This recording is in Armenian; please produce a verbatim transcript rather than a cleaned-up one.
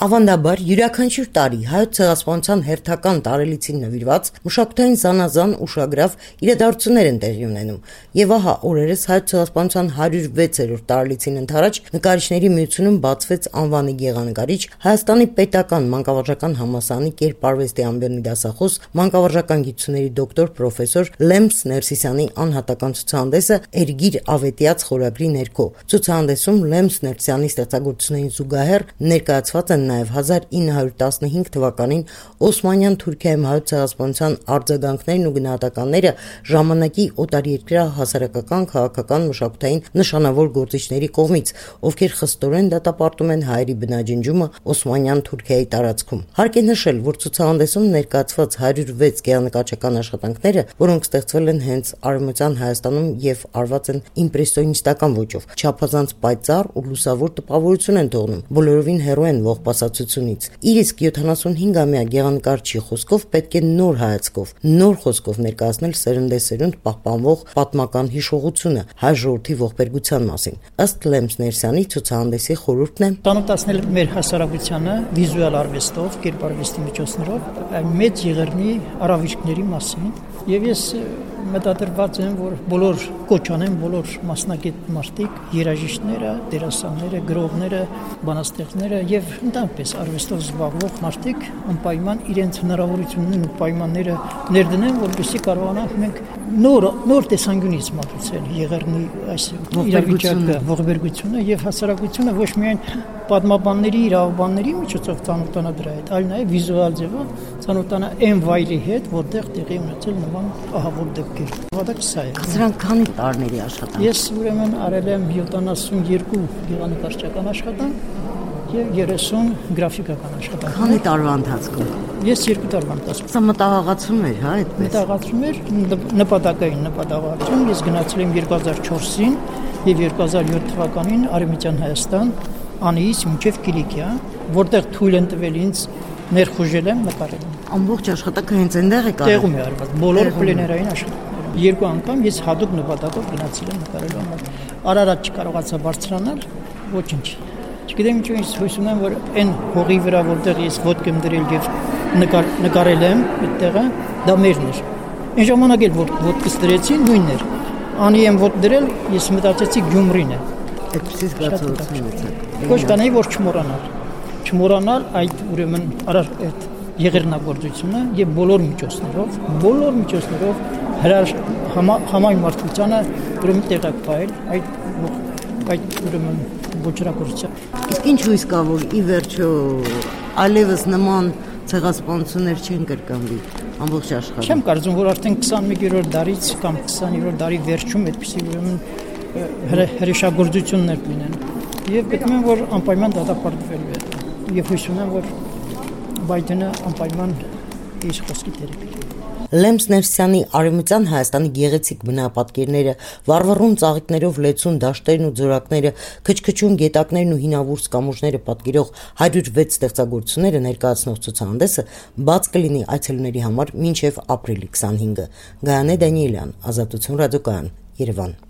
Ավանդաբար յուրաքանչյուր տարի հայոց ցեղասպանության հերթական տարելիցին նվիրված մշակութային զանազան ուշագրավ իրադարձություններ են տեղի ունենում, եւ ահա օրերս հայոց ցեղասպանության հարյուր վեցերորդ տարելիցին ընթരാճ նկարիչների միությունում բացվեց անվանի գեղանկարիչ Հայաստանի պետական մանկավարժական համալսարանի կերպարվեստի ամբիոնի դասախոս մանկավարժական գիտությունների դոկտոր պրոֆեսոր Լեմս Ներսիսյանի անհատական ցուցահանդեսը «Էրգիր ավետյաց» խորագրի ներքո։ Ցուցահանդեսում Լեմս Ներսիսյանի ստեղծագործություններին զուգահեռ ներկայացված են նաև հազար ինը հարյուր տասնհինգ թվականին Օսմանյան Թուրքիայում հայոց ցեղասպանության արձագանքներն ու գնահատականները ժամանակի օտարերկրյա հասարակական, քաղաքական, մշակութային նշանավոր գործիչների կողմից, ովքեր խստորեն դատապարտում են հայերի բնաջնջումը Օսմանյան Թուրքիայի տարածքում։ Հարկ է նշել, որ ցուցահանդեսում ներկայացված հարյուր վեց գեղանկարչական աշխատանքները, որոնք ստեղծվել են հենց Արևմտյան Հայաստանում եւ արված են իմպրեսիոնիստական ոճով, չափազանց պայծառ ու լուսավոր տպավորություն են թողնում, բոլորովին հեռու են ողբասացությունից։ Իր իսկ յոթանասունհինգամյա գեղանկարչի խոսքով պետք է նոր հայացքով, նոր խոսքով ներկայացնել սերնդեսերունդ պահպանվող պատմական հիշողությունը հայ ժողովրդի ողբերգության մասին։ Ըստ Լեմս Ներսյանի ցուցահանդեսի խորհուրդն է տանոտացնել մեր հասարակությանը վիզուալ արվեստով, կերպարվեստի միջոցներով մեծ եղերնի առավիշկների մասին, եւ ես մտադրված եմ, որ բոլոր կոչ անեմ, բոլոր մասնագետ մարդիկ, երաժիշտները, դերասանները, գրողները, բանաստեղծները եւ ընդհանրապես արվեստով զբաղվող մարդիկ անպայման իրենց հնարավորություններն ու պայմանները ներդնեն, որպեսզի կարողանանք մենք նոր նոր տեսանկյունից մատուցել եղերնի այս իրավիճակը, ողբերգությունը եւ հասարակությունը ոչ միայն պատմաբանների, իրավաբանների միջոցով ծանոթանա դրա հետ, այլ նաեւ վիզուալ ձևով ծանոթանա այն վայրի հետ, որտեղ տեղի ունեցել նման ահավոր դեպքեր։ Նպատակը սա է։ Սրանք քանի տարիների աշխատանք։ Ես ուրեմն արել եմ յոթանասունյոթ գեղանկարչական աշխատանք եւ երեսուն գրաֆիկական աշխատանք։ Քանի տարվա ընթացքում։ Ես երկու տարվա ընթացքում։ Սա մտահղացում էր, հա, այդպես։ Մտահղացում էր, նպատակային նպատակություն։ Ես գնացել եմ երկու հազար չորսին եւ երկու հազար յոթ թվականին Արևմտյան Հայաստան, Անիից մինչև Կիլիկիա, որտեղ թույլ են տվել ինձ ներխուժել եմ նկարել։ Ամբողջ աշխատանքը հենց այնտեղ է կարել։ Տեղում է արված, բոլոր պլեներային աշխատանքները։ Երկու անգամ ես հատուկ նպատակով գնացել եմ նկարելու համար։ Արարատ չկարողացա բարձրանալ, ոչինչ։ Չգիտեմ ինչու ինձ հույս ունեմ, որ այն հողի վրա, որտեղ ես ոտք եմ դրել եւ նկար, նկարել եմ այդտեղը, դա մերն էր։ Այն ժամանակ էլ որ ոտքս դրեցի, նույնն էր։ Անի եմ ոտք դրել, ես մտածեցի Գյումրին է։ Այդպես զգացողություն ունեցաք։ Ոչ կանեի որ չմոռանալ։ Չմոռանալ այդ ուրեմն արար այդ եղերնագործությունը եւ բոլոր միջոցներով, բոլոր միջոցներով հրաժ համայն մարդկությանը ուրեմն տեղակ պահել այդ այդ ուրեմն ոչրագործության։ Իսկ ինչ հույս կա, որ ի վերջո այլևս նման ցեղասպանություններ չեն կրկնվի ամբողջ աշխարհում։ Չեմ կարծում, որ արդեն քսանմեկերորդ դարից կամ քսաներորդ դարի վերջում այդպիսի ուրեմն հրեշագործություններ լինեն եւ գտնում եմ, որ անպայման դատապարտվելու է եւ հույս ունեմ, որ Բայդենը անպայման իր խոսքի տերը կլինի։ Լեմս Ներսյանի Արևմտյան Հայաստանի գեղեցիկ բնապատկերները, վառվռուն ծաղիկներով լեցուն դաշտերն ու ձորակները, քչքչուն գետակներն ու հինավուրց կամուրջները պատկերող հարյուր վեց ստեղծագործությունները ներկայացնող ցուցահանդեսը բաց կլինի այցելուների համար մինչև ապրիլի քսանհինգը։ Գայանե Դանիելյան, Ազատություն ռադիոկայան, Երևան։